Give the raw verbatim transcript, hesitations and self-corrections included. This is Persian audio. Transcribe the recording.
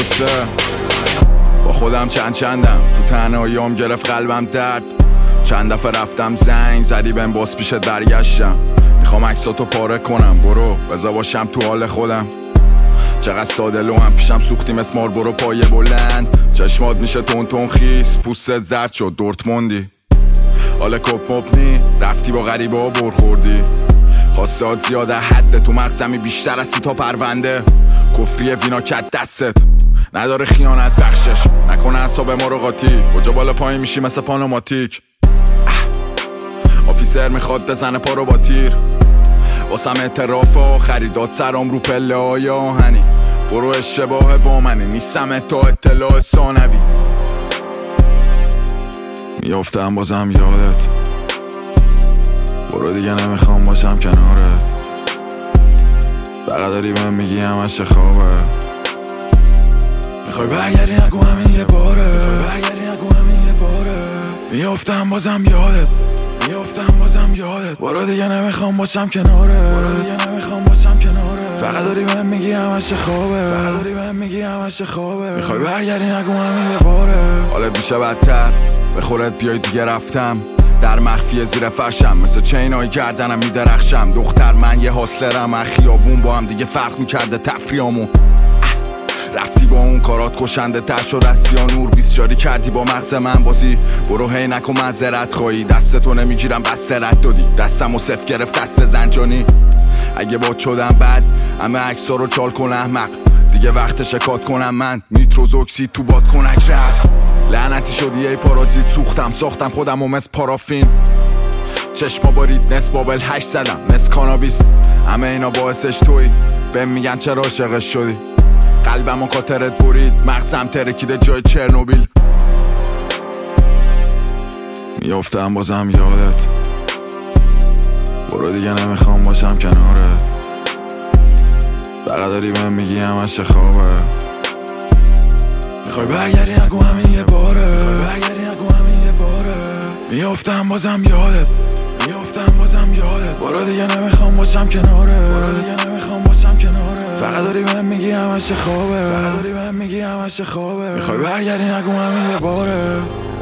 قصه با خودم چند چندم تو تنهاییام گرفت قلبم درد. چند دفعه رفتم زنگ زدی بهم باز پیشت برگشتم. میخوام عکساتو پاره کنم برو بذار باشم تو حال خودم. چقدر ساده لوام پیشم سوختی مثل مار برو پایه بلند. چشمات میشه تون تون خیس پوستت زرد شد دورتموندی. حالا کپ مپنی رفتی با غریبه ها برخوردی. خواستات زیاده حد تو مغزمی بیشتر از سی تا پرونده. کفری وینا کت دستت نداره خیانت بخشش نکنه اعصاب ما رو قاطی. کجا بالا پایین میشی مثل پانوماتیک. آفیسر میخواد بزنه پا رو با تیر. واسم اعتراف آخری داد سرام رو پله های آهنی. برو اشتباه با منی نیستم تا اطلاع ثانوی. میافتم بازم یادت برو دیگه نمیخوام باشم کنارت. فقط داری بهم میگی همش خوابه. میخوای برگردی نگو همین یه باره. میخوای برگردی نگو همین یه باره. میافتم بازم یادت میافتم بازم یادت برو دیگه نمیخوام باشم کنارت. برو دیگه نمیخوام باشم کنارت. فقط داری بهم میگی همش خوابه. فقط داری بهم میگی همش خوابه. میخوای برگردی نگو همین یه باره. حالت میشه بدتر به خورت بیای دیگه رفتم در مخفی زیر فرشم مثل چینای گردنم میدرخشم. دختر من یه حاصلرم از خیابون با هم دیگه فرق میکرده تفریامون. رفتی با اون کارات کشنده تر شد از سیانور. بیسچاری کردی با مغز من بازی. برو هی نکن معذرت خواهی دستتو نمیگیرم بس سرت دادی. دستمو صف گرفت دست زنجانی. اگه با شدم بد همه عکسا رو چال کن احمق. دیگه وقت شکات کنم من نیتروز اکسید تو باد کنک رفت. لعنتی شدی ای پارازیت سوختم ساختم خودم و مثل پارافین. چشما بارید نصف بابل هشت زدم مثل کانابیس. همه اینا باعثش توی بهم میگن چرا عاشقش شدی. قلبم و کاترت برید مغزم ترکیده جای چرنوبیل. میافتم بازم یادت برو دیگه نمیخوام باشم کنارت. فقط داری بهم میگی همش خوابه. میخوای برگردی نگو همین یه باره. میخوای برگردی نگو همین یه باره. میافتم بازم یادت میافتم بازم یادت برو دیگه نمیخوام باشم کنارت. برو دیگه نمیخوام باشم کنارت. فقط داری بهم میگی همش خوابه. فقط داری بهم میگی همش خوابه. میخوای برگردی نگو همین یه باره.